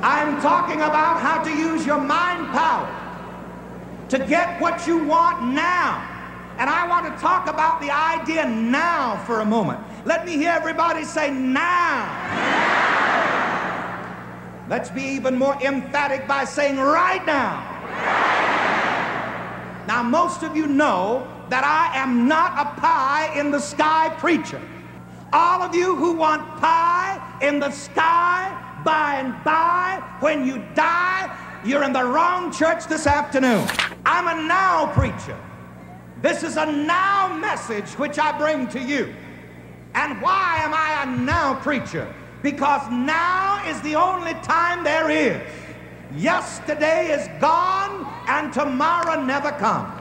I'm talking about how to use your mind power to get what you want now. And I want to talk about the idea now for a moment. Let me hear everybody say now. Let's be even more emphatic by saying right now. Now, most of you know that I am not a pie in the sky preacher. All of you who want pie in the sky by and by, when you die, you're in the wrong church this afternoon. I'm a now preacher. This is a now message which I bring to you. And why am I a now preacher? Because now is the only time there is. Yesterday is gone and tomorrow never comes.